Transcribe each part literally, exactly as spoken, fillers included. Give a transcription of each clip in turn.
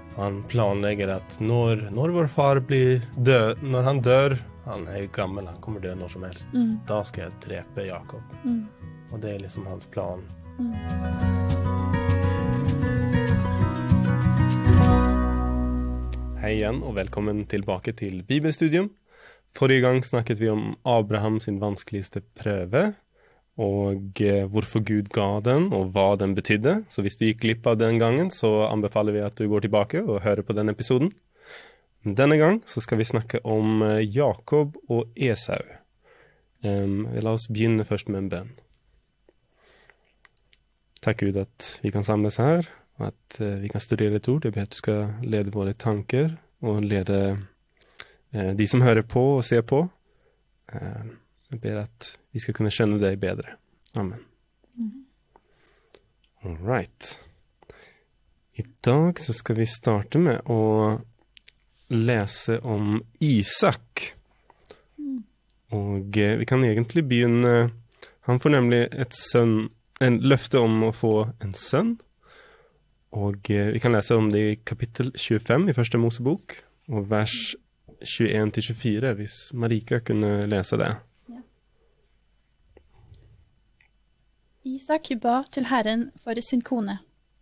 Han planlägger att när, när vår far blir död, när han dör, han är ju gammal, han kommer dö när som helst. Mm. Då ska jag dräpa Jakob. Mm. Och det är liksom hans plan. Mm. Hej igen och välkommen tillbaka till Bibelstudium. Förra gången snackade vi om Abraham sin vanskeligaste pröve och eh, varför Gud gav den och vad den betydde. Så hvis du gick glipp av den gången så anbefaler vi att du går tillbaka och hör på den episoden. Denna gång så ska vi snacka om eh, Jakob och Esau. Um, vi la oss begynne först med en bön. Tack Gud att vi kan samlas här och att eh, vi kan studera ett ord. Jag ber att du ska leda våra tankar och leda eh, de som hör på och ser på. Eh, jag ber att vi ska kunna känna dig bättre. Amen. Mm. All right. Idag så ska vi starta med att läsa om Isak. Mm. Och eh, vi kan egentligen begynna. Han får nämligen ett son, en löfte om att få en son. Och eh, vi kan läsa om det i kapitel tjugofem i första Mosebok. Och vers tjugoett till tjugofyra, hvis Marika kunde läsa det. Ja. Isak ba till Herren för sin kone.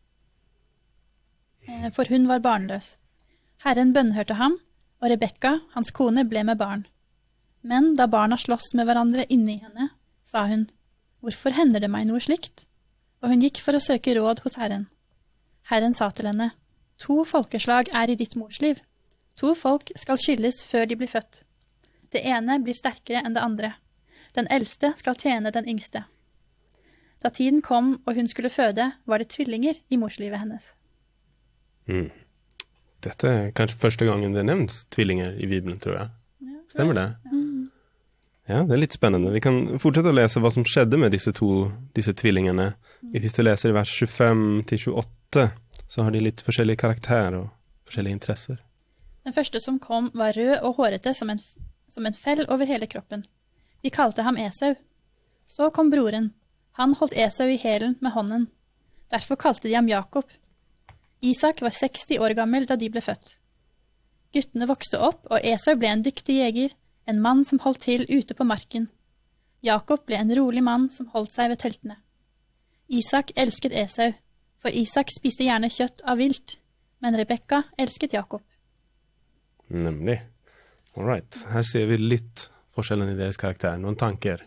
Eh, för hon var barnlös. Herren bønnhørte ham, och Rebekka, hans kone, ble med barn. Men da barna slåss med hverandre inne i henne, sa hun, «Hvorfor hender det meg noe slikt?» Og hun gikk for å søke råd hos Herren. Herren sa til henne, «To folkeslag er i ditt morsliv. To folk skal skilles før de blir født. Det ene blir sterkere enn det andre. Den eldste skal tjene den yngste.» Da tiden kom og hun skulle føde, var det tvillinger i morslivet hennes. Mm. Detta är kanske första gången det nämns tvillingar i Bibeln, tror jag. Ja, stämmer det? Mm. Ja, det är lite spännande. Vi kan fortsätta att läsa vad som skedde med dessa två, dessa tvillingarna. Mm. Hvis du läser i vers tjugofem till tjugoåtta så har de lite forskjellige karaktär och forskjellige intresser. Den første som kom var rød og hårete som en, som en fell over hele kroppen. De kalte ham Esau. Så kom broren. Han holdt Esau i hælen med hånden. Derfor kalte de ham Jakob. Isak var seksti år gammel da de ble født. Guttene vokste opp, og Esau ble en dyktig jeger, en mann som holdt til ute på marken. Jakob ble en rolig mann som holdt seg ved teltene. Isak elsket Esau, for Isak spiste gjerne kjøtt av vilt, men Rebekka elsket Jakob. Nemlig. All right. Her ser vi litt forskjellen i deres karakter. Noen tanker?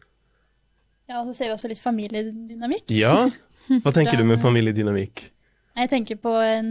Ja, og så ser vi også litt familiedynamikk. Ja? Hva tenker du med familiedynamikk? Jeg tenker på en,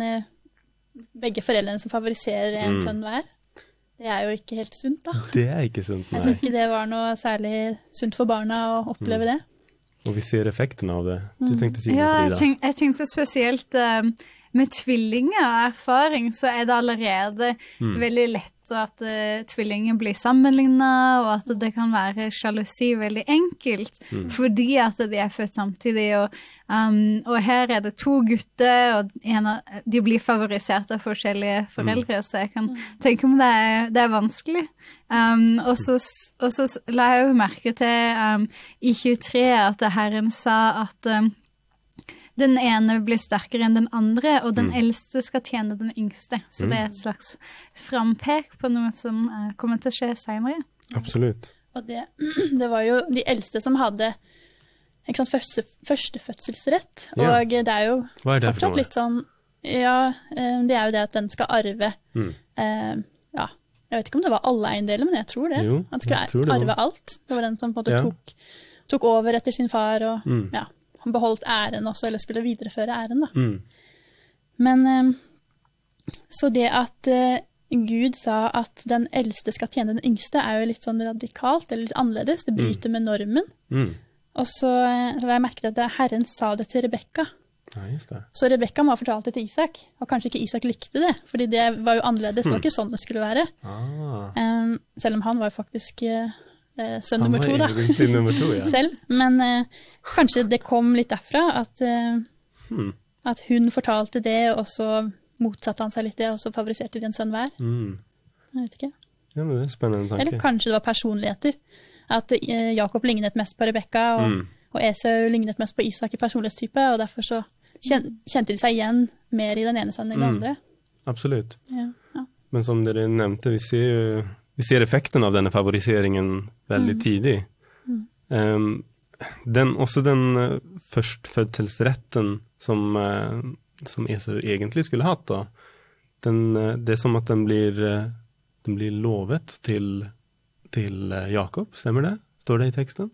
begge foreldrene som favoriserer en mm. sønn hver. Det er jo ikke helt sunt, da. Det er ikke sunt, nei. Jeg tror ikke det var noe særlig sunt for barna å oppleve mm. det. Og vi ser effekten av det. Du tenkte si noe, ja, Frida? Jeg, tenk, jeg tenkte spesielt uh, med tvillinger og erfaring, så er det allerede mm. veldig lett at uh, tvillinger blir sammenlignet, og at det kan være sjalusi veldig enkelt, mm. fordi at de er født samtidig, og, um, og her er det to gutter, og en av, de blir favorisert av forskjellige foreldre, mm. så jeg kan tenke om det er, det er vanskelig. Um, og, så, og så la jeg jo merke til um, i tjuetre at Herren sa at um, den ene blir sterkere enn den andre, og den mm. eldste skal tjene den yngste. Så mm. det er et slags frampek på noe som uh, kommer til å skje senere. Absolutt. Og det, det var jo de eldste som hadde ikke sant, første, første fødselsrett, ja. Og det er jo Hva er det fortsatt litt sånn, ja, det er jo det at den skal arve, mm. eh, ja, jeg vet ikke om det var alle eiendeler, men jeg tror det. Jo, han skulle arve alt. Det var den som på en måte ja. tok, tok over etter sin far, og mm. ja. Han beholdt æren også, eller skulle videreføre æren da. Mm. Men, eh, så det at eh, Gud sa at den eldste skal tjene den yngste, er jo litt sånn radikalt, eller litt annerledes. Det bryter mm. med normen. Mm. Og så, så har jeg merket at Herren sa det til Rebekka. Ja, just det. Så Rebekka må ha fortalt det til Isak, og kanskje ikke Isak likte det, fordi det var jo annerledes, det var ikke sånn det skulle være. Ah. Um, selv om han var jo faktisk... Eh, Eh, sønn nummer to da, nummer to, ja. selv, men eh, kanskje det kom litt derfra at, eh, hmm. at hun fortalte det, og så motsatte han seg litt det, og så favoriserte de en sønn hver. Mm. Jeg vet ikke. Ja, men det er spennende tanke. Eller kanskje det var personligheter, at eh, Jakob lignet mest på Rebekka, og, mm. og Esau lignet mest på Isak i personlighetstype, og derfor så kjente de seg igjen mer i den ene sønnen enn den andre. absolut. Ja, ja. Men som dere nevnte, vi ser ju, vi ser effekten av denne favoriseringen väldigt Mm. tidig. Mm. Um, den, också den uh, förstfödselsrätten som, uh, som Esau egentlig skulle hatt då, den, uh, det er som at den blir, uh, den blir lovet til, til uh, Jakob, stemmer det? Står det i teksten?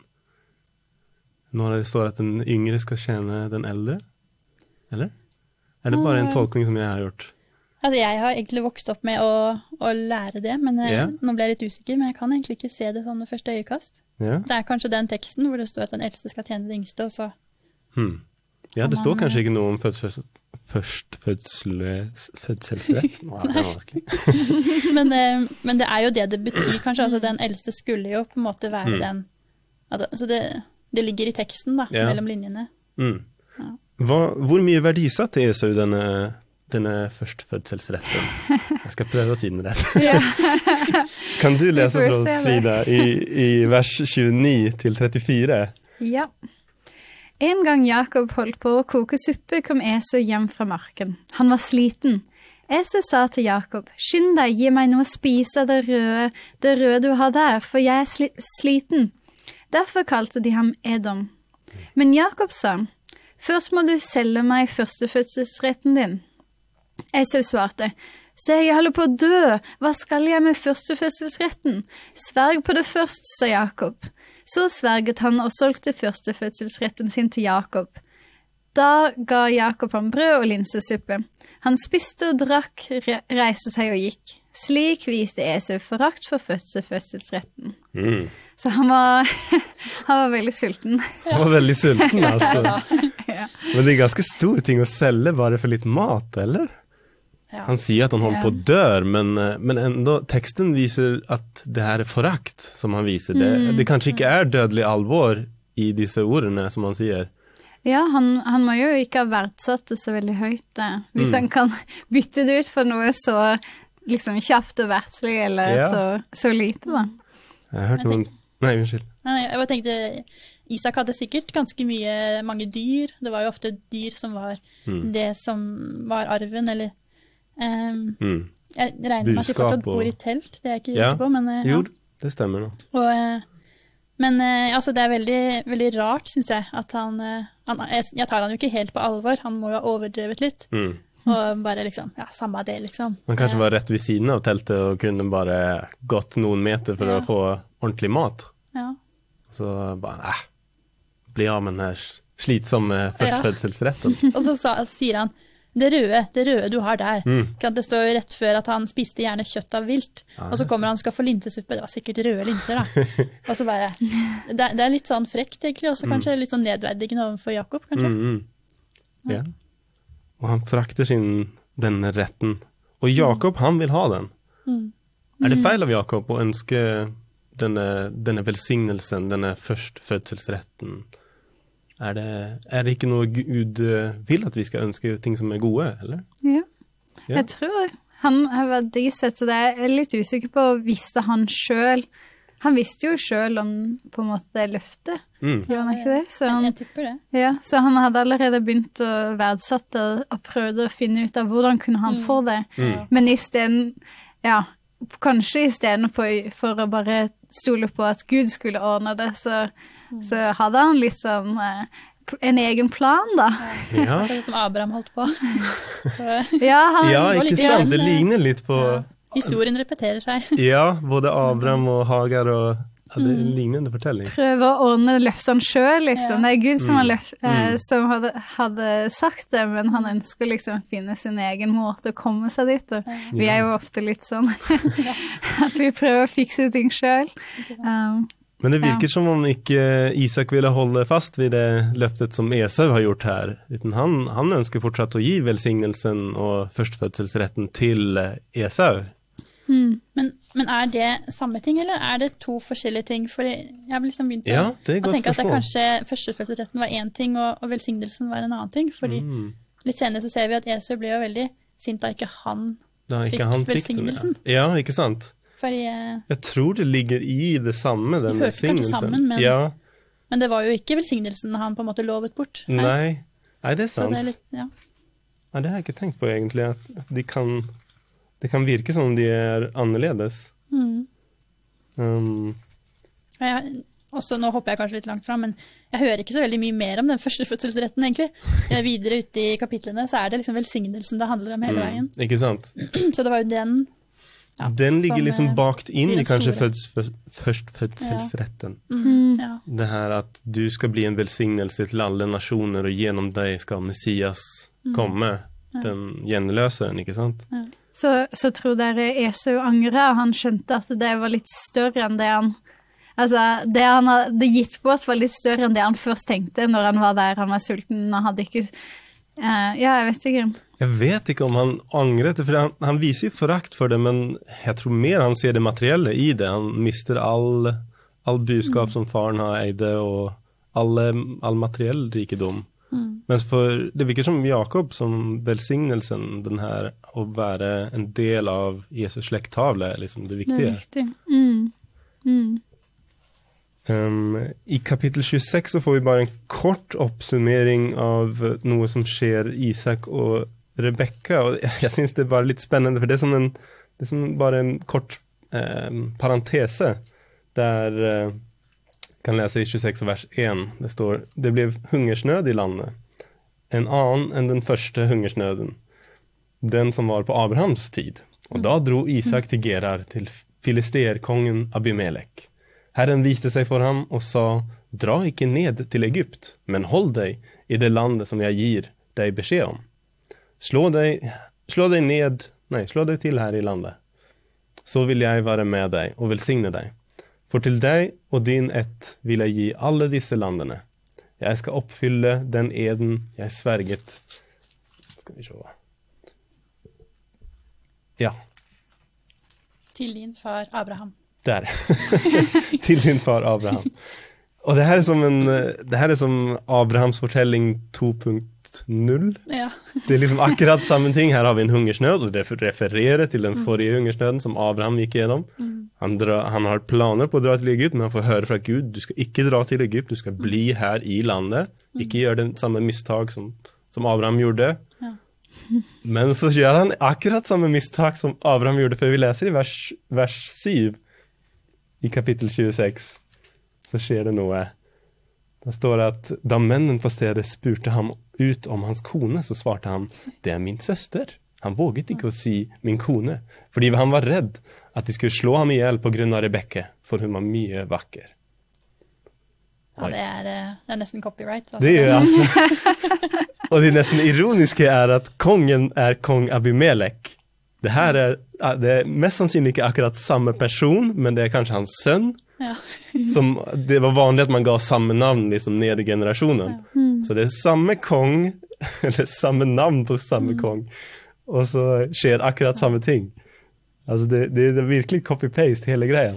Når det står at den yngre skal tjene den eldre? Eller? Er det bare en tolkning som jeg har gjort? Altså, jeg har egentlig vokst opp med å, å lære det, men eh, Ja. nå ble jeg litt usikker, men jeg kan egentlig ikke se det sånn ved første øyekast. Ja. Det er kanskje den teksten hvor det står at den eldste skal tjene den yngste, og så... Hmm. Ja, det Om står man, kanskje ikke noe om fødsels, først fødsels, fødselsrett. Wow, det er vanskelig. Men, eh, men det er jo det det betyr, kanskje. Altså, den eldste skulle jo på en måte være Mm. den... Altså, så det, det ligger i teksten, da, Ja. mellom linjene. Mm. Ja. Hva, hvor mye verdisatt er så denne, denne førstfødselsretten? Jeg skal prøve å si den rett. Ja. Kan du lese Vi får for oss, se det. Frida, i, i vers tjueni til trettifire? Ja. En gang Jakob holdt på å koke suppe, kom Esau hjem fra marken. Han var sliten. Esau sa til Jakob, skynd deg, gi meg noe å spise av det røde, det røde du har der, for jeg er sli sliten. Derfor kalte de ham Edom. Men Jakob sa, først må du selge meg førstefødselsretten din. Esau svarte, se, jeg holder på å dø, hva skal jeg med førstefødselsretten? Sverg på det først, sa Jakob. Så sverget han og solgte førstefødselsretten sin til Jakob. Da ga Jakob ham brød og linsesuppe. Han spiste og drakk, re reiste seg og gikk. Slik viste Esau forakt for førstefødselsretten. Mm. Så han var, han var veldig sulten. Han var veldig sulten, altså. Ja. Men det er ganske store ting å selge bare for litt mat, eller? Ja. Han sier at han holder Ja. på å dør, men, eh, men ändå, teksten viser at det her er forakt som han viser. Det, Mm. det kanskje ikke er dødelig alvor i disse ordene som han sier. Ja, han, han må jo ikke ha verdsatt det så veldig høyt, det. Hvis Mm. han kan bytte det ut for noe så liksom kjapt og verdslig, eller Ja. så, så lite, da. Jeg har hørt Jeg noen... Nei, unnskyld. Nei, jeg bare tenkte, Isak hadde sikkert ganske mye, mange dyr. Det var jo ofte dyr som var Mm. det som var arven, eller... ehm, Mm. jeg regner med at de Buskap fortsatt bor og- i telt, det er jeg ikke Ja. sikker på, men... eh, Jo, ja. det stemmer nå. Og, eh, men eh, altså, det er veldig, veldig rart, synes jeg, at han, eh, han jeg, jeg tar han jo ikke helt på alvor, han må jo ha overdrevet litt, Mm. og bare liksom, ja, samme det liksom. Han kanskje Eh, var rett ved siden av teltet og kunne bare gått noen meter for Ja. å få ordentlig mat. Ja. Så bare, eh, bli av med den her slitsomme førstfødselsretten. Og så sa, sier han, det røde, det røde du har der, Mm. ikke at det står jo rett før at han spiste gjerne kjøtt av vilt, Ja, og så kommer han og skal få linsesuppe, det var sikkert røde linser da. Og så bare, det, er- det er litt sånn frekt egentlig, og så kanskje litt sånn nedverdigende overfor Jakob, kanskje. Mm, mm. Ja. Og han frakter sin denne retten. Og Jakob, han vil ha den. Mm. Er det feil av Jakob å ønske denne, denne velsignelsen, denne førstfødselsretten? Er det, er det ikke noe Gud eh, vil at vi skal ønske ting som er gode, eller? Ja. Ja. Jeg tror han har verdisett det. Jeg er litt usikker på, visste han selv? Han visste jo selv om på en måte det løftet, Mm. gjør han ikke det? Så Jeg, han, jeg tipper det. ja, så han hadde allerede begynt å verdsette og, og prøvde å finne ut av hvordan kunne han Mm. få det. Mm. Men i stedet, ja, kanskje i stedet på, for å bare stole på at Gud skulle ordne det, så, så hadde han litt sånn eh, en egen plan da. Ja. Det er som Abraham holdt på. Så, Ja, han, ja, var ikke litt sant? grann, Det eh, ligner litt på... ja, historien repeterer seg. Ja, både Abraham og Hagar og... Ja, det er Mm. en lignende fortelling. prøver å ordne løftene selv, liksom. Ja. Det er Gud som, Mm. har løft, eh, Mm. som hadde, hadde sagt det, men han ønsker liksom å finne sin egen måte å komme seg dit. Og vi er jo ofte litt sånn at vi prøver å fikse ting selv. Um, Men det Ja. virker som om ikke Isak ville holde fast vid det løftet som Esau har gjort her. Utan han, han ønsker fortsatt å gi velsignelsen og førstfødselsretten til Esau. mm. Men, men er det samme ting, eller er det to forskjellige ting? For jeg har liksom begynt å, Ja, det er et å godt tenke at det spørsmål. kanskje førstefødselsretten var en ting, og, og velsignelsen var en annen ting. Fordi Mm. litt senere så ser vi at Esau ble jo veldig sint da ikke han, Da ikke Fikk han fikk den, velsignelsen. ja. Ja, ikke sant? fordi, eh, Jeg tror det ligger i det samme, den De hørte kanskje velsignelsen. sammen, men- Ja, men det var jo ikke velsignelsen han på en måte lovet bort. her. nei. Nei, det er Så sant. det er litt, ja. Ja, det har jeg ikke tenkt på egentlig, at de kan det kan virke som de er annerledes. Mm. Um, Jeg, også, nå hopper jeg kanskje litt langt fram, men jeg hører ikke så veldig mye mer om den første fødselsretten, egentlig. Jeg, videre ute i kapitlene så er det liksom velsignelsen det handler om hele mm, veien. ikke sant? Så det var jo den... Ja, den ligger som, liksom bakt inn i kanskje føds, først fødselsretten. Ja. Mm, ja. Det her at du skal bli en velsignelse til alle nasjoner, og gjennom deg skal Messias mm. komme, ja. Den gjenløseren, ikke sant? Ja. Så, så tror dere Esau angret, han skjønte at det var litt større enn det han... Altså, det han hadde gitt på oss var litt større enn det han først tenkte når han var der, han var sulten, og hadde ikke... Uh, ja, jeg vet ikke. Jeg vet ikke om han angret det, for han, han viser jo forakt for det, men jeg tror mer han ser det materielle i det. Han mister all, all budskap mm. som faren har eide, og alle, all materiell rikedom. Mm. Men for, det virker som Jakob, som velsignelsen, den her, å være en del av Jesus slekttavle, liksom det viktige. Det er viktig. Mm. Mm. Um, I kapittel tjueseks så får vi bare en kort oppsummering av noe som skjer Isak og Rebekka, og jeg, jeg synes det er bare litt spennende, for det er som, en, det er som bare en kort um, parentese, der uh, kan lese i tjueseks vers én, det står, det ble hungersnød i landet, en annen enn den første hungersnøden, den som var på Abrahams tid, og da dro Isak til Gerar, til filisterkongen Abimelek. Herren viste seg for ham og sa, dra ikke ned til Egypt, men hold deg i det landet som jeg gir deg beskjed om. Slå deg, slå deg ned, nei, slå deg til her i landet. Så vil jeg være med deg og velsigne deg. For til deg og din ett vil jeg gi alle disse landene. Jeg skal oppfylle den eden jeg sverget. Skal vi se. Ja. Til din far Abraham. Der. Til din far Abraham. Og det her er som en det her er som Abrahams fortelling to punkt null. Ja. Det er liksom akkurat samme ting. Her har vi en hungersnød, og det refererer til den forrige hungersnøden som Abraham gikk gjennom. Mm. Han, dra, han har planer på å dra til Egypt, men han får høre fra Gud, du skal ikke dra til Egypt, du skal bli her i landet. Ikke gjøre den samme mistak som, som Abraham gjorde. Ja. Men så gjør han akkurat samme mistak som Abraham gjorde, for vi leser i vers, vers syv. I kapittel tjueseks så skjer det noe. Det står at da mennene på stedet spurte ham ut om hans kone, så svarte han, det er min søster. Han våget ikke å si min kone, fordi han var redd at de skulle slå ham ihjel på grunn av Rebekka, for hun var mye vakker. Ja, det er, det er nesten copyright. Altså. Det er altså. Og det nesten ironiske er at kongen er kong Abimelek. Det her er, det er mest sannsynlig ikke akkurat samme person, men det er kanskje hans sønn. Ja. Som, det var vanlig at man gav samme navn liksom, ned i generasjonen. Ja. Mm. Så det er samme kong, eller samme navn på samme mm. kong. Og så skjer akkurat samme ting. Altså det, det, det er virkelig copy-paste hele greia.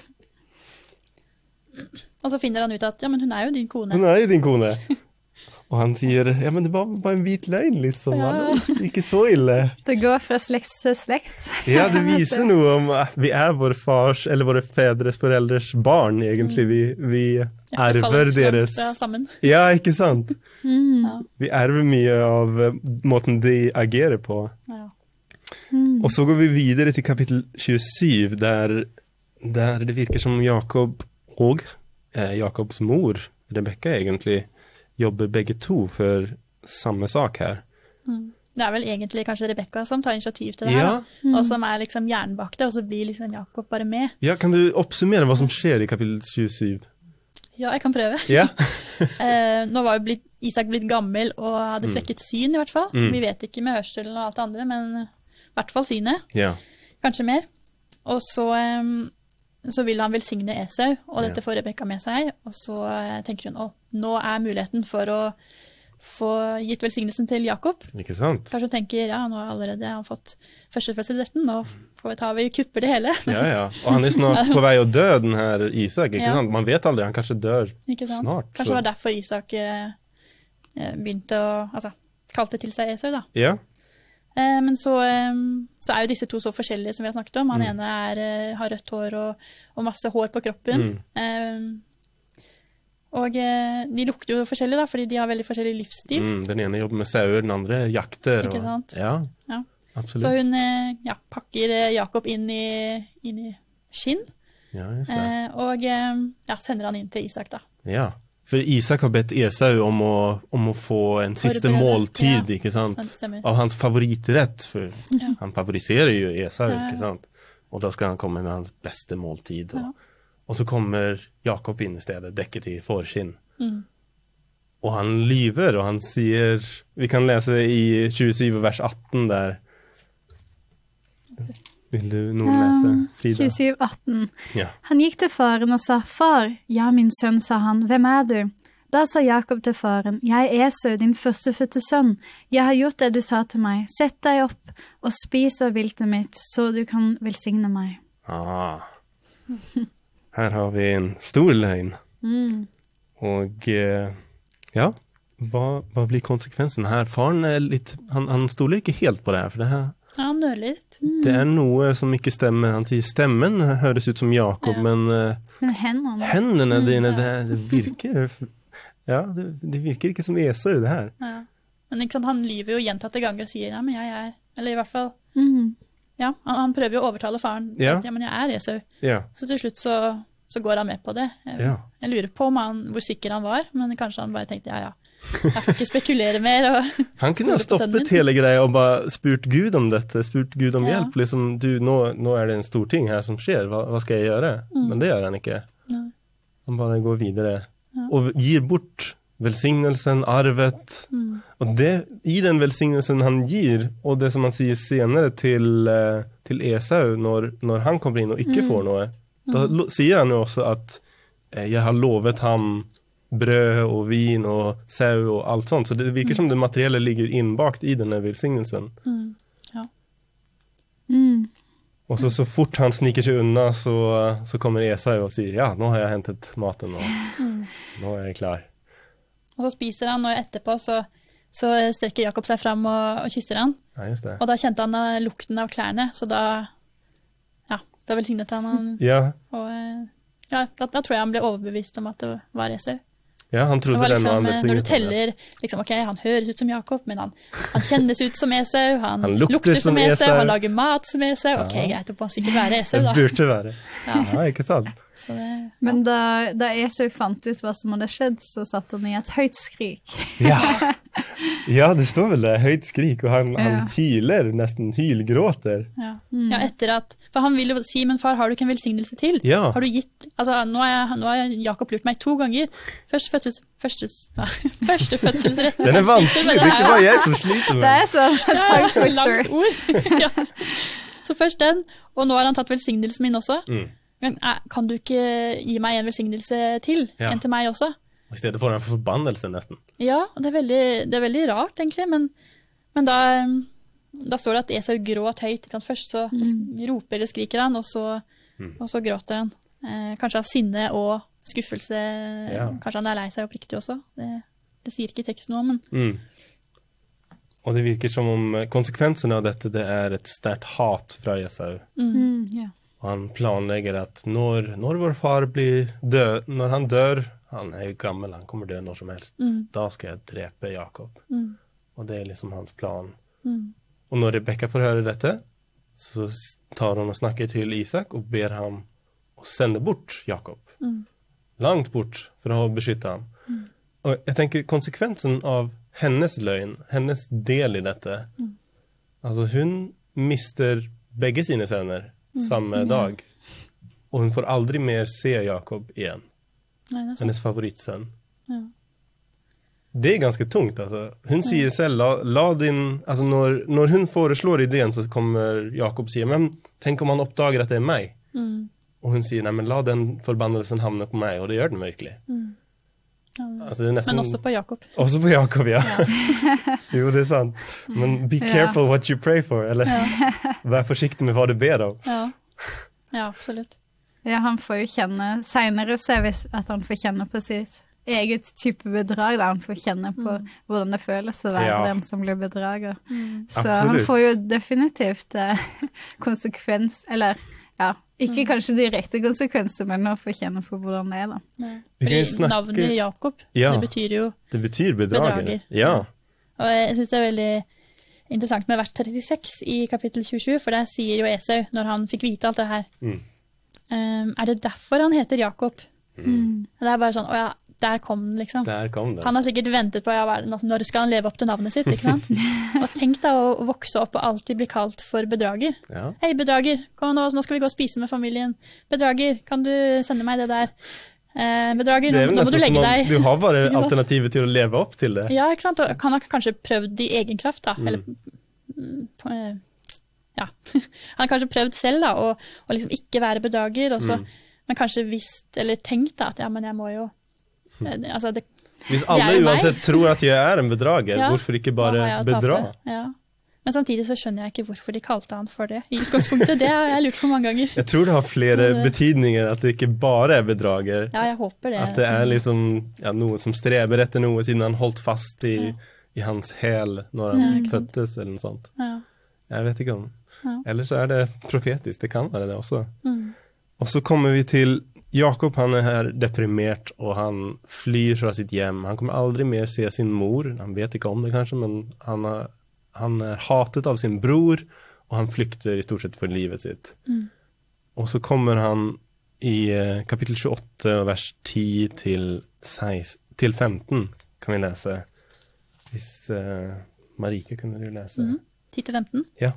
Og så finner han ut at, ja, men hun er jo din kone. Hun er jo din kone. Og han sier, ja, men det var bare en hvit løgn, liksom. Ja. Ikke så ille. Det går fra slekt til slekt. Ja, det viser noe om at vi er vår fars, eller våre fedres foreldres barn, egentlig. Vi, vi ja, erver deres... Ja, ikke sant? Mm. Vi erver mye av måten de agerer på. Ja. Mm. Og så går vi videre til kapittel tjuesyv, der, der det virker som Jakob og eh, Jakobs mor, Rebekka egentlig, jobber begge to for samme sak her. Mm. Det er vel egentlig kanskje Rebekka som tar initiativ til det her, ja. mm. og som er liksom jernbakte, og så blir liksom Jakob bare med. Ja, kan du oppsummere hva som skjer i kapittel tjuesyv? Ja, jeg kan prøve. Ja. eh, nå var jo blitt, Isak blitt gammel og hadde svekket syn i hvert fall. Mm. Vi vet ikke med hørselen og alt det andre, men i hvert fall synet. Ja. Kanskje mer. Og så... Um, så vil han velsigne Esau, og dette får Rebekka med seg, og så tenker hun, å, nå er muligheten for å få gitt velsignelsen til Jakob. Ikke sant? Kanskje hun tenker, ja, nå har allerede han fått førstefødselsretten, nå får vi ta vi kupper det hele. Ja, ja, og han er snart på vei å dø, den her Isak, ikke ja. sant? Man vet aldri, han kanskje dør snart. Kanskje det var derfor Isak eh, begynte å, altså, kalte til seg Esau da. Ja. Eh, men så, eh, så er jo disse to så forskjellige som vi har snakket om. Han mm. ene er, eh, har rødt hår og, og masse hår på kroppen. Mm. Eh, og eh, de lukter jo forskjellig da, fordi de har veldig forskjellig livsstil. Mm, den ene jobber med sauer, den andre jakter. Ikke sant? Og, ja. ja. absolutt. Så hun eh, ja, pakker eh, Jakob inn i, inn i skinn, Ja, just det. eh, og eh, ja, sender han inn til Isak da. Ja, for Isak har bedt Esau om å, om å få en siste Forberede. måltid, Ja, ikke sant? sant, stemmer. Av hans favoritrett, for han favoriserer jo Esau, Ja, ja. ikke sant? Og da skal han komme med hans beste måltid. Og, Ja. og så kommer Jakob inn i stedet, dekket i fårskinn. Mm. Og han lyver, og han sier, vi kan lese i tjuesju vers atten der. Vil du noen lese, Frida? tjuesju atten. Ja. Han gikk til faren og sa, «Far, ja, min sønn», sa han, «Hvem er du?» Da sa Jakob til faren, «Jeg er Esau, din førstefødte sønn. Jeg har gjort det du sa til meg. Sett deg opp og spis av viltet mitt, så du kan velsigne meg.» Ah. Her har vi en stor løgn. Mm. Og eh, ja, hva, hva blir konsekvensen her? Faren er litt, han, han stoler ikke helt på det her, for det her, Ja, han nøler litt. det er noe som ikke stemmer. Han sier stemmen høres ut som Jakob, Ja. men eh, Men hendene. hendene dine, ja. det, det virker, ja, det, det virker ikke som Esau det her. Ja. Men ikke sant, han lyver jo gjentatte ganger og sier, ja, men jeg er, eller i hvert fall, Mm. ja, han, han prøver jo å overtale faren, Ja. at, ja, men jeg er Esau. Ja, Så til slutt så, så går han med på det. Jeg, Ja. jeg lurer på om han, hvor sikker han var, men kanskje han bare tenkte, ja, ja, jeg får ikke spekulere mer. Og, han kunne ha Stole på sønnen stoppet min. hele greia og bare spurt Gud om dette, spurt Gud om Ja. hjelp. Liksom, du, nå, nå er det en stor ting her som skjer, hva, hva skal jeg gjøre? Men det gjør han ikke. Nei. Han bare går videre Ja. og gir bort velsignelsen, arvet. Mm. Og det, i den velsignelsen han gir, og det som han sier senere til, eh, til Esau når, når han kommer inn og ikke får noe, da lo, sier han jo også at eh, jeg har lovet ham brød og vin og sau og alt sånt. Så det virker som det materielle ligger innbakt i denne velsignelsen. Mm. Ja. Mm. Og så, så fort han sniker seg unna, så, så kommer Esau og sier, ja, nå har jeg hentet maten, og nå er jeg klar. Og så spiser han, og etterpå så, så strekker Jakob seg fram og, og kysser han. Ja, just det. Og da kjente han eh, lukten av klærne, så da, ja, da velsignet han han. Ja, Og eh, ja, da, da tror jeg han ble overbevist om at det var Esau. ja, han Det trodde var det når liksom, han eh, når du velsignet ham, ja. teller, liksom, ok, han høres ut som Jakob, men han, han kjennes ut som Esau, han, Han lukter lukter som som Esau, Esau. han lager mat som Esau. Ok, Ja. greit, det må sikkert være Esau Det da. burde være. Ja. Ja, ikke sant? Så det, Men da, da Esau fant ut hva som hadde skjedd, så satt han i et høyt skrik. Ja. Ja, det står vel det, høyt skrik, og han, han Ja. hyler, nesten hylgråter. ja. ja, etter at, for han ville jo si, men far, har du ikke en velsignelse til? Ja. Har du gitt, altså nå har nå har Jakob lurt meg to ganger. Først fødsels, førstes, ja, første fødselsrett. Den er vanskelig, det er ikke bare jeg som sliter med Det den. er sånn Ja, tongue så twister. langt ord. Ja. Så først den, og nå har han tatt velsignelsen min også. Mm. Men eh, kan du ikke gi meg en velsignelse til? Ja. En til meg også? I stedet får han forbannelse nesten. Ja, og det er veldig, det er veldig rart egentlig, men, men da, da står det at Esau gråt høyt. Ikke sant? Først så roper eller skriker han, og så, og så gråter han. Eh, kanskje av sinne og skuffelse. Ja. Kanskje han er lei seg oppriktig også. Det, det sier ikke teksten noe om, men Mm. Og det virker som om konsekvensen av dette, det er et sterkt hat fra Esau. Mm, ja. Og han planlegger at når, når vår far blir død, når han dør, han er jo gammel, han kommer dø når som helst, mm, da skal jeg drepe Jakob. mm, Og det er liksom hans plan. mm, Og når Rebekka får høre dette, så s- tar hun og snakker til Isak og ber ham å sende bort Jakob. mm, Langt bort for å beskytte ham. Og jeg tenker konsekvensen av hennes løgn, hennes del i dette, altså hun mister begge sine sønner samme dag, og hun får aldri mer se Jakob igjen, Nei, det er sant. hennes favorittsønn. Ja. Det er ganske tungt, altså. Hun sier selv, la, la din, altså når, når hun foreslår ideen, så kommer Jakob og sier, men tenk om han oppdager at det er meg. Mm, Og hun sier, nei, men la den forbannelsen havne på meg, og det gjør den virkelig. mm. Ja, Altså, det er nesten... men også på Jakob. Også på Jakob, ja. Jo, det er sant. Men be careful what you pray for, eller vær forsiktig med hva du ber om. Ja, ja absolutt. Ja, han får jo kjenne, senere ser vi at han får kjenne på sitt eget type bedrag, der han får kjenne på hvordan det føles å være Ja. den som blir bedrager. Så Absolutt. han får jo definitivt eh, konsekvens, eller ja, ikke kanskje direkte konsekvenser, men å få kjenne på hvordan det er da. Ja. Vi kan jo Fordi snakke- navnet Jakob, Ja. det betyr jo, Det betyr bedrager. Bedrager. Ja. og jeg synes det er veldig, interessant med vers trettiseks i kapittel tjuesju, for der sier jo Esau, når han fikk vite alt det her, Mm. um, er det derfor han heter Jakob? Mm. Og det er bare sånn, å ja, der kom den liksom. Der kom det. Han har sikkert ventet på, ja, hva er det nå? Når skal han leve opp til navnet sitt, ikke sant? Og tenk deg å vokse opp og alltid bli kalt for bedrager. Ja. Hei, bedrager, kom nå, nå skal vi gå og spise med familien. Bedrager, kan du sende meg det der? Eh, bedrager, Det nå, er vel nå må du nesten legge som om deg. du har bare Ja. alternativet til å leve opp til det. Ja, ikke sant? Og han har kanskje prøvd i egen kraft, da. Mm. Eller, mm, på, eh, ja. Han har kanskje prøvd selv, da, å, å liksom ikke være bedrager, og så, Mm. men kanskje visst, eller tenkt da, at ja, men jeg må jo, eh, altså det, Hvis Det er alle jo meg. uansett tror at jeg er en bedrager, Ja. hvorfor ikke hva bare har jeg å tape? bedra? Ja. Men samtidig så skjønner jeg ikke hvorfor de kalte han for det. I utgangspunktet, det har jeg lurt på mange ganger. Jeg tror det har flere Ja, det- betydninger, at det ikke bare er bedrager. Ja, jeg håper det. At det er liksom ja, noe som streber etter noe, siden han holdt fast i, Ja. i hans hæl når han Ja, ikke sant. fødtes, eller noe sånt. Ja. Jeg vet ikke om. Ja. Eller så er det profetisk, det kan være det også. Mm. Og så kommer vi til Jakob, han er her deprimert, og han flyr fra sitt hjem. Han kommer aldri mer se sin mor, han vet ikke om det kanskje, men han er, han er hatet av sin bror, og han flykter i stort sett for livet sitt. Mm. Og så kommer han i eh, kapittel tjueåtte, vers ti til, seksten, til femten, kan vi lese. Hvis eh, Marike kunne du lese. Mm. ti til femten. Ja.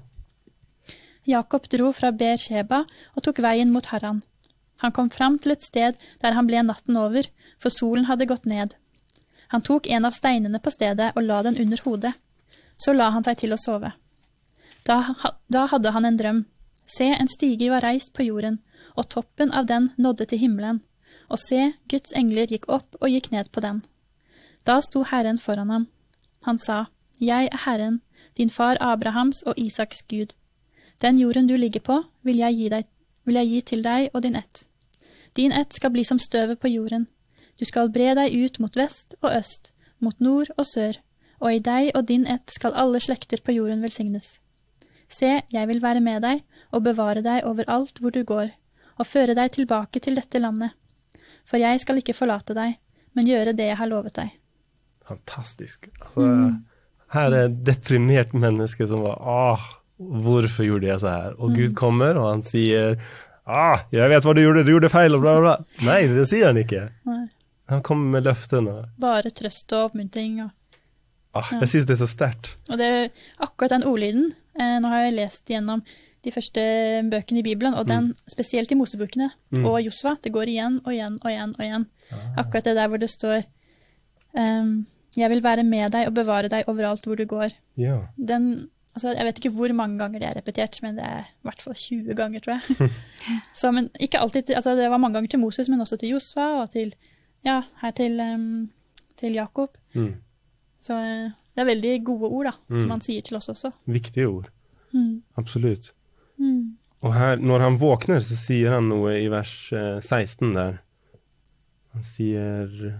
Jakob dro fra Beersheba og tok veien mot Haran. Han kom fram til et sted der han ble natten over, for solen hadde gått ned. Han tok en av steinene på stedet og la den under hodet. Så la han seg til å sove. Da, da hadde han en drøm. Se, en stige var reist på jorden, og toppen av den nådde til himmelen. Og se, Guds engler gikk opp og gikk ned på den. Da sto Herren foran ham. Han sa, jeg er Herren, din far Abrahams og Isaks Gud. Den jorden du ligger på, vil jeg gi, deg, vil jeg gi til deg og din ett. Din ett skal bli som støvet på jorden. Du skal bre deg ut mot vest og øst, mot nord og sør, og i deg og din ett skal alle slekter på jorden velsignes. Se, jeg vil være med deg og bevare deg overalt hvor du går, og føre deg tilbake til dette landet. For jeg skal ikke forlate deg, men gjøre det jeg har lovet deg. Fantastisk. Altså, her er et deprimert menneske som var, åh, hvorfor gjorde jeg så her? Og Gud kommer, og han sier, ah, jeg vet hva du gjorde, du gjorde feil, og bla, bla, bla. Nei, det sier han ikke. Nei. Han kommer med løftene. Bare trøst og oppmuntring. Og, Ah, jeg synes det er så sterkt. og det er akkurat den ordlyden. Eh, nå har jeg lest gjennom de første bøkene i Bibelen, og den spesielt i Mosebøkene Mm. og Josva. Det går igjen og igjen og igjen og igjen. Akkurat det der hvor det står, ehm, jeg vil være med deg og bevare deg overalt hvor du går. Ja. Den, altså jeg vet ikke hvor mange ganger det er repetert, men det er i hvert fall tjue ganger, tror jeg. Så, men ikke alltid, til- altså det var mange ganger til Moses, men også til Josva, og til, ja, her til, ehm, til Jakob. Mm. Så eh, det er veldig gode ord da, Mm. som han sier til oss også. Viktige ord. Mm. Absolutt. Mm. Og her, når han våkner, så sier han noe i vers eh, seksten der. Han sier,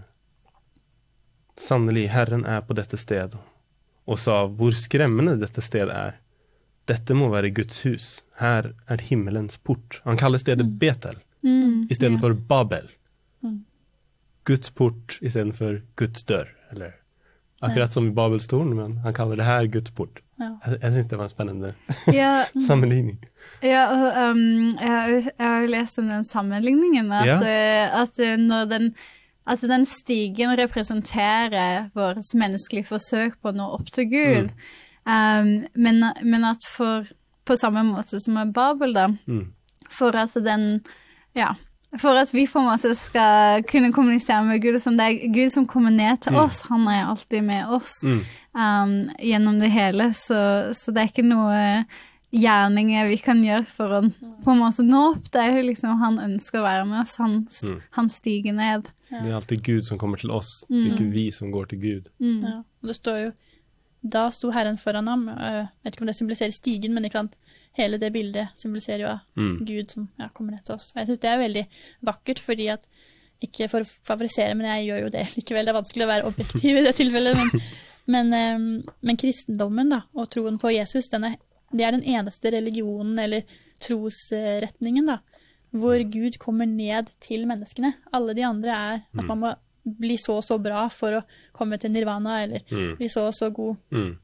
sannelig, Herren er på dette sted, og sa, hvor skremmende dette sted er. Dette må være Guds hus. Her er himmelens port. Han kaller stedet Betel, Mm. i stedet for Babel. Mm. Guds port i stedet for Guds dør, eller akkurat som i Babels tårn, men han kaller det her Guds port. Ja. Jeg, jeg synes det var en spennende Ja, sammenligning. ja og, um, jeg, har jo- jeg har jo lest om den sammenligningen, at, Ja. eh, at eh, når den, at den stigen representerer vårt menneskelige forsøk på å nå opp til Gud, um, men, men at for, på samme måte som med Babel da, Mm. for at den, ja, for at vi på en måte skal kunne kommunisere med Gud, som det er Gud som kommer ned til Mm. oss, han er alltid med oss Mm. um, gjennom det hele, så, så det er ikke noe gjerninger vi kan gjøre for å på en måte nå opp. Det er jo liksom han ønsker å være med oss, han, Mm. han stiger ned. Det er alltid Gud som kommer til oss, det er ikke vi som går til Gud. Mm. Ja. Og det står jo, da sto Herren foran ham. Jeg vet ikke om det symboliserer stigen, men ikke sant? Hele det bildet symboliserer jo Mm. Gud som ja, kommer ned til oss. Og jeg synes det er veldig vakkert, fordi at, ikke for å favorisere, men jeg gjør jo det likevel. Det er vanskelig å være objektiv i det tilfellet, men, men, um, men kristendommen da, og troen på Jesus, den er, det er den eneste religionen eller trosretningen da, hvor Gud kommer ned til menneskene. Alle de andre er at man må bli så og så bra for å komme til nirvana, eller Mm. bli så og så god. Mm.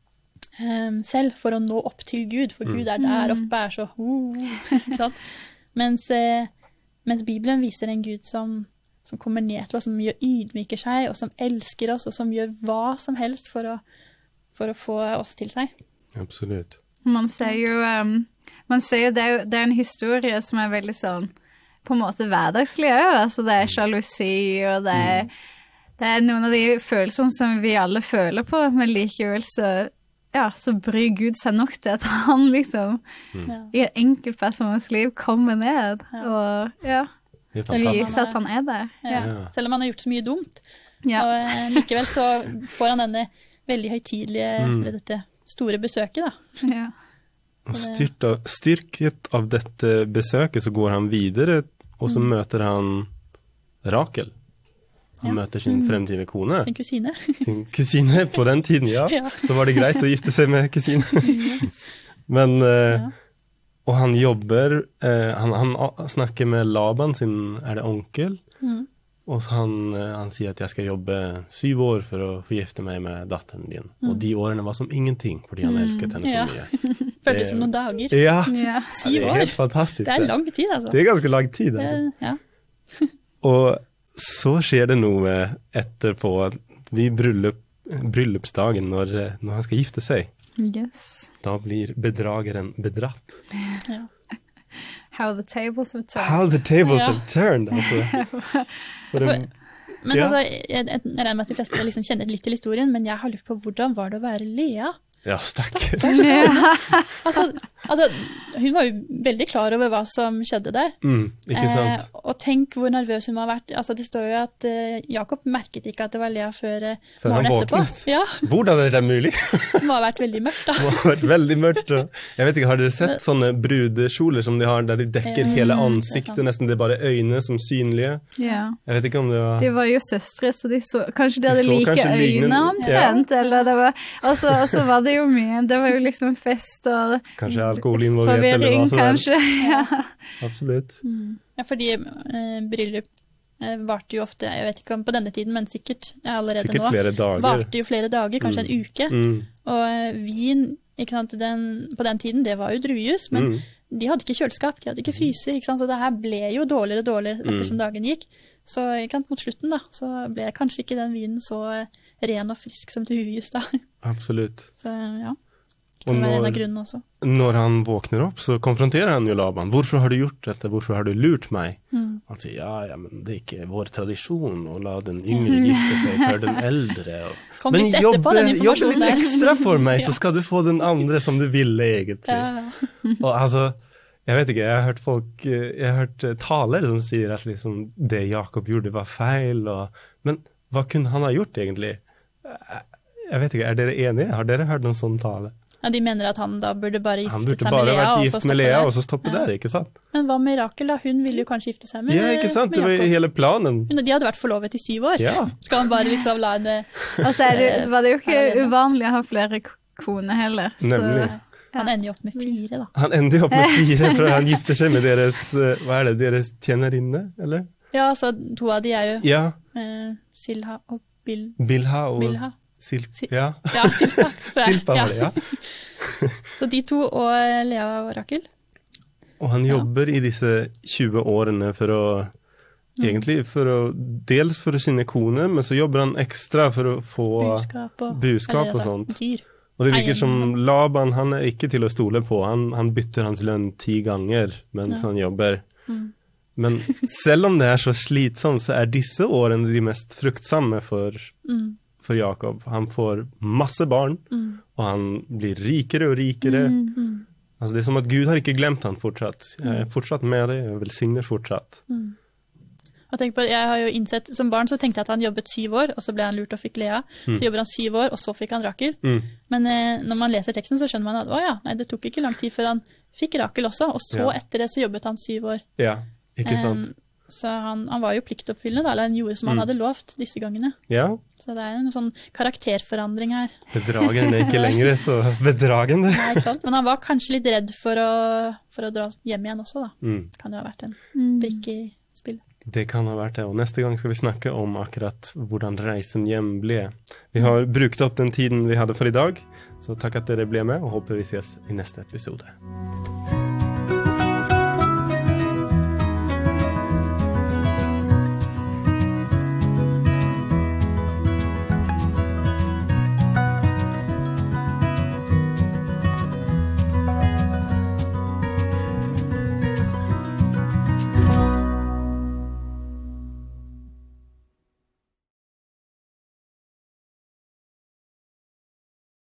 um, selv for å nå opp til Gud, for Gud er der oppe, er så uh, ikke sant? Mens, eh, mens Bibelen viser en Gud som, som kommer ned til oss, som gjør ydmyker seg, og som elsker oss, og som gjør hva som helst for å, for å få oss til seg. Absolutt. Man ser jo, um, man ser jo det, er jo, det er en historie som er veldig sånn, på en måte hverdagslig også, altså det er sjalusi, og det er, mm. det er noen av de følelsene som vi alle føler på, men likevel så, ja, så bryr Gud seg nok til at han liksom mm. i en enkeltpersons liv kommer ned, ja. og ja, det, det viser at han er der. Ja. Ja. Selv om han har gjort så mye dumt, ja. og eh, likevel så får han denne veldig høytidelige, mm. dette store besøket da. Ja. Og styrt av, styrket av dette besøket så går han videre, og så mm. møter han Rakel. Han ja. møter sin fremtidige kone. Sin kusine. Sin kusine på den tiden, ja. ja. Så var det greit å gifte seg med kusine. Yes. Men, eh, ja. og han jobber, eh, han, han snakker med Laban, sin, er det onkel? Mm. Og så han, han sier at jeg skal jobbe syv år for å få gifte meg med datteren din. Mm. Og de årene var som ingenting, fordi han elsket henne ja. så mye. Føltes som noen dager. Ja, ja. syv år. Det er helt fantastisk. Det er lang tid, altså. Det er ganske lang tid, altså. Ja. Og så skjer det noe etterpå, ved bryllup, bryllupsdagen, når, når han skal gifte seg. Yes. Da blir bedrageren bedratt. Ja. How the tables have turned. How the tables ja. have turned, altså. For, men ja. altså, jeg, jeg, jeg regner med at de fleste liksom kjenner litt til historien, men jeg har lyst på hvordan var det å være Lea? Ja, stakk. Ja. altså, altså, hun var jo veldig klar over hva som skjedde der. Mm, ikke sant? Eh, og tenk hvor nervøs hun må ha vært. Altså, det står jo at eh, Jakob merket ikke at det var Lea før eh, morgen etterpå. Ja. Hvordan er det mulig? Det må ha vært veldig mørkt da. Det må ha vært veldig mørkt. Og jeg vet ikke, har dere sett men, sånne brudekjoler som de har, der de dekker mm, hele ansiktet, det nesten det er bare øyne som synlige? Ja. Jeg vet ikke om det var... De var jo søstre, så de så, kanskje de hadde de like øyne omtrent, ja. eller det var... Og så var det jo mye, det var jo liksom fest og kanskje alkohol involvert eller hva som kanskje, ja. Absolutt. Mm. Ja, fordi eh, bryllup eh, varte jo ofte, jeg vet ikke om på denne tiden, men sikkert allerede sikkert nå. Flere dager. Varte jo flere dager, kanskje mm. en uke. Mm. Og eh, vin, ikke sant, den, på den tiden, det var jo druejus, men mm. de hadde ikke kjøleskap, de hadde ikke fryser, ikke sant, så det her ble jo dårligere og dårligere ettersom mm. dagen gikk. Så ikke sant, mot slutten da, så ble kanskje ikke den vinen så ren og frisk som druejus da. Absolutt. Så ja. Og når, når han våkner opp, så konfronterer han jo Laban. Hvorfor har du gjort dette? Hvorfor har du lurt meg? Mm. Han sier, ja, ja, men det er ikke vår tradisjon å la den yngre gifte seg før den eldre. Og... Men jobbe, jobbe litt ekstra for meg, så skal du få den andre som du ville egentlig. Ja. Og altså, jeg vet ikke, jeg har hørt folk, jeg har hørt talere som sier at liksom, det Jakob gjorde var feil. Og... Men hva kunne han ha gjort egentlig? Jeg vet ikke, er dere enige? Har dere hørt noen sånn tale? Ja, de mener at han da burde bare giftet seg med Lea. Han burde bare vært gift med Lea, og så stoppe der, ikke sant? Men hva med Rakel da? Hun ville jo kanskje gifte seg med Jakob. Ja, ikke sant? Det var jo hele planen. De hadde vært forlovet i syv år. Ja. Skal han bare liksom la henne... Og så det, var det jo ikke uvanlig å ha flere koner heller. Så... Nemlig. Han ender jo opp med fire da. Han ender jo opp med fire, for han gifter seg med deres, hva er det, deres tjenerinne, eller? Ja, så to av de er jo ja. eh, Silha og Bil... Bilha og... Bilha. Silp, Sil ja. Ja, Silpa. Silpa var det, ja. Så de to og Lea og Rakel. Og han jobber ja. i disse tjue årene for å, mm. egentlig for å, dels for sine kone, men så jobber han ekstra for å få buskap og, buskap og sånt. Dyr. Og det virker som Laban, han er ikke til å stole på. Han, han bytter hans lønn ti ganger mens ja. han jobber. Mm. Men selv om det er så slitsomt, så er disse årene de mest fruktsomme for... Mm. for Jakob. Han får masse barn, mm. og han blir rikere og rikere. Mm, mm. Altså det er som at Gud har ikke glemt han fortsatt. Jeg er fortsatt med det, jeg velsigner fortsatt. Mm. Og tenk på, jeg har jo innsett, som barn så tenkte jeg at han jobbet syv år, og så ble han lurt og fikk Lea. Mm. Så jobber han syv år, og så fikk han Rakel. Mm. Men eh, når man leser teksten så skjønner man at, å ja, nei, det tok ikke lang tid før han fikk Rakel også, og så ja. etter det så jobbet han syv år. Ja, ikke sant. Um, Så han, han var jo pliktoppfyllende da, eller han gjorde som han mm. hadde lovt disse gangene. Ja. Så det er en sånn karakterforandring her. Bedragen er ikke lenger så bedragende. Nei, ikke sant? Men han var kanskje litt redd for å, for å dra hjem igjen også da. Mm. Kan jo ha vært en brikke i spillet. Det kan ha vært det, og neste gang skal vi snakke om akkurat hvordan reisen hjem ble. Vi har brukt opp den tiden vi hadde for i dag, så takk at dere ble med, og håper vi ses i neste episode.